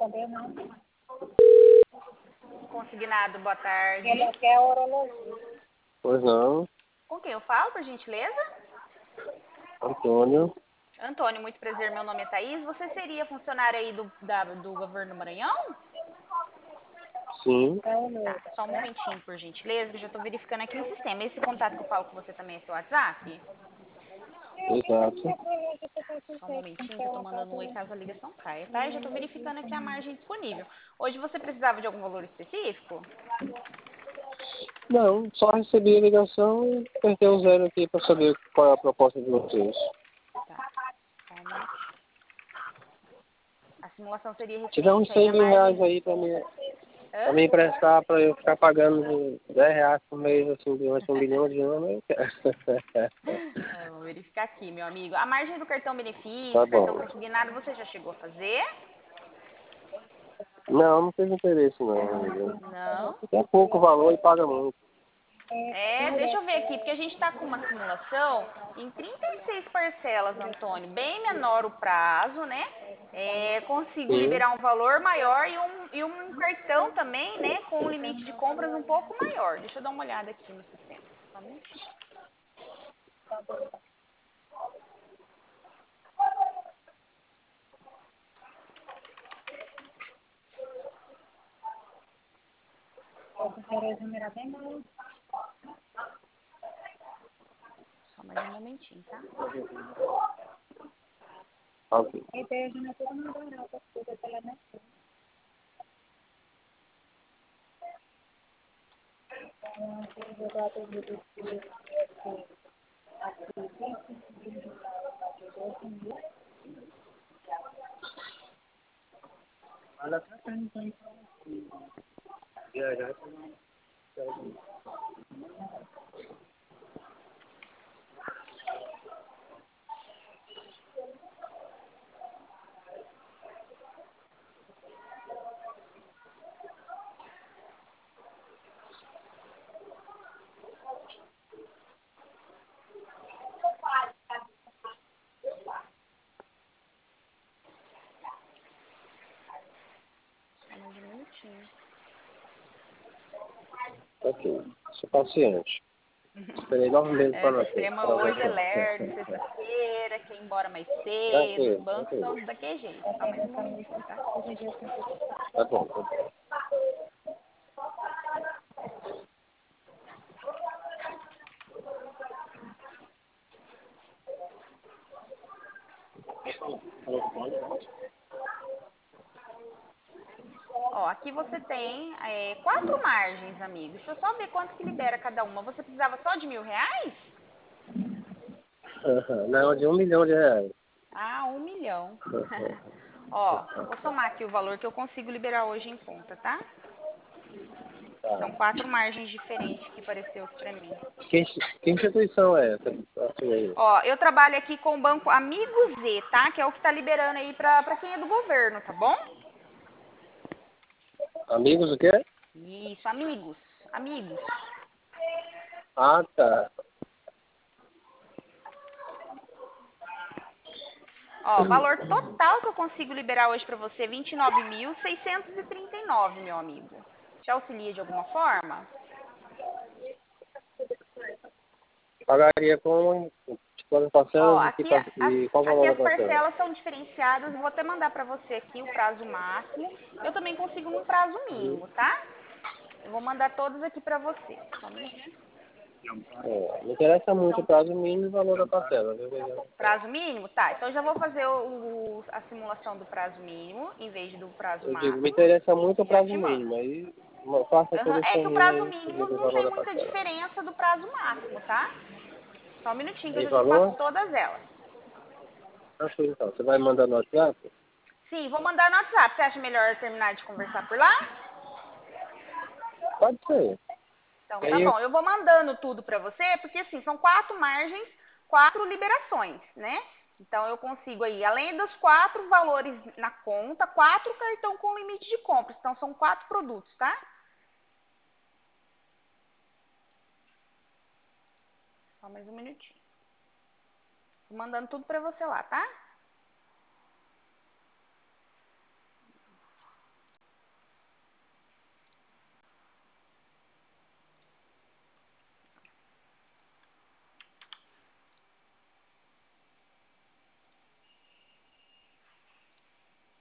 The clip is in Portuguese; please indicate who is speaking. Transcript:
Speaker 1: Consignado, boa tarde.
Speaker 2: Ele quer urologia.
Speaker 3: Pois não,
Speaker 1: Com quem eu falo, por gentileza?
Speaker 3: Antônio.
Speaker 1: Antônio, muito prazer, meu nome é Thaís. Você seria funcionário aí do governo do Maranhão?
Speaker 3: Sim,
Speaker 1: Tá, só um momentinho, por gentileza, que eu já estou verificando aqui no sistema. Esse contato que eu falo com você também é seu WhatsApp?
Speaker 3: exato.
Speaker 1: Só um momentinho que eu estou mandando um oi caso a ligação caia, tá? Eu já estou verificando aqui a margem disponível. Hoje você precisava de algum valor específico?
Speaker 3: Não, só recebi a ligação e apertei o zero aqui para saber qual é a proposta de vocês.
Speaker 1: Tá, só um minutinho. A simulação seria
Speaker 3: Se tiver uns
Speaker 1: referente aí
Speaker 3: 100
Speaker 1: à
Speaker 3: mil reais
Speaker 1: margem...
Speaker 3: aí
Speaker 1: Hã?
Speaker 3: pra me emprestar, para eu ficar pagando 10 reais por mês, assim, durante 1 milhão de anos, eu quero.
Speaker 1: Vou verificar aqui, meu amigo. A margem do cartão
Speaker 3: Tá
Speaker 1: benefício, cartão
Speaker 3: bom.
Speaker 1: consignado, você já chegou a fazer?
Speaker 3: Não tenho interesse não, amigo.
Speaker 1: Não.
Speaker 3: É pouco valor e paga muito.
Speaker 1: Deixa eu ver aqui, porque a gente está com uma simulação em 36 parcelas, Antônio. Bem menor o prazo, né? Consigo
Speaker 3: Sim.
Speaker 1: liberar um valor maior e um cartão também, né? Com um limite de compras um pouco maior. Deixa eu dar uma olhada aqui no sistema. Só um minutinho. Só mais um momentinho, tá?
Speaker 3: Ok.
Speaker 1: Só mais um minutinho.
Speaker 3: Ok. Sou paciente. Esperei 9 meses
Speaker 1: O
Speaker 3: para nascer.
Speaker 1: sistema hoje é lerdo, sexta-feira, quer ir embora mais cedo, os
Speaker 3: Tranquilo,
Speaker 1: bancos
Speaker 3: tranquilo.
Speaker 1: são daquele jeito. Só mais um momentinho, tá?
Speaker 3: Tá bom, tá bom.
Speaker 1: Ó, aqui você tem 4 margens, amigo. Deixa eu só ver quanto que libera cada uma. Você precisava só de R$ 1.000?
Speaker 3: Não, de 1 milhão de reais.
Speaker 1: Ah, 1 milhão. Ó, vou somar aqui o valor que eu consigo liberar hoje em conta, tá? São
Speaker 3: Tá.
Speaker 1: 4 margens diferentes que apareceu aqui pra mim.
Speaker 3: Que instituição é essa? Assim aí.
Speaker 1: Ó, eu trabalho aqui com o banco Amigo Z, tá? Que é o que tá liberando aí pra quem é do governo, tá bom?
Speaker 3: Amigos o quê?
Speaker 1: Isso, amigos. Amigos.
Speaker 3: Ah, tá.
Speaker 1: Ó, valor total que eu consigo liberar hoje pra você, 29.639, meu amigo. Te auxilia de alguma forma?
Speaker 3: Pagaria com as
Speaker 1: Ó,
Speaker 3: parcelas
Speaker 1: aqui,
Speaker 3: e qual o
Speaker 1: aqui
Speaker 3: valor
Speaker 1: as
Speaker 3: da parcela?
Speaker 1: parcelas são diferenciadas. Vou até mandar para você aqui o prazo máximo. Eu também consigo num prazo mínimo, tá? Eu vou mandar todos aqui para você. Só um minutinho.
Speaker 3: Me interessa muito o
Speaker 1: São
Speaker 3: prazo mínimo e o valor da parcela. Viu?
Speaker 1: prazo mínimo? Tá, então eu já vou fazer a simulação do prazo mínimo em vez do prazo
Speaker 3: Eu digo, me
Speaker 1: máximo
Speaker 3: interessa muito o
Speaker 1: e já
Speaker 3: prazo
Speaker 1: te mando.
Speaker 3: mínimo. Aí faça
Speaker 1: Aham,
Speaker 3: tudo
Speaker 1: é
Speaker 3: por
Speaker 1: que o
Speaker 3: mim
Speaker 1: prazo
Speaker 3: aí,
Speaker 1: mínimo
Speaker 3: digo o
Speaker 1: não
Speaker 3: valor
Speaker 1: tem
Speaker 3: da
Speaker 1: muita
Speaker 3: parcela.
Speaker 1: diferença do prazo máximo, tá? Só um minutinho que eu
Speaker 3: E
Speaker 1: já te passo
Speaker 3: valor?
Speaker 1: todas elas.
Speaker 3: Tranquilo, então. Você vai mandar no WhatsApp?
Speaker 1: Sim, vou mandar no WhatsApp. Você acha melhor terminar de conversar por lá?
Speaker 3: Pode ser.
Speaker 1: Então,
Speaker 3: E
Speaker 1: tá
Speaker 3: aí,
Speaker 1: bom. Eu vou mandando tudo para você, porque assim, são 4 margens, 4 liberações, né? Então, eu consigo aí, além dos 4 valores na conta, 4 cartão com limite de compras. Então, são 4 produtos, tá? Só mais um minutinho. Tô mandando tudo para você lá, tá?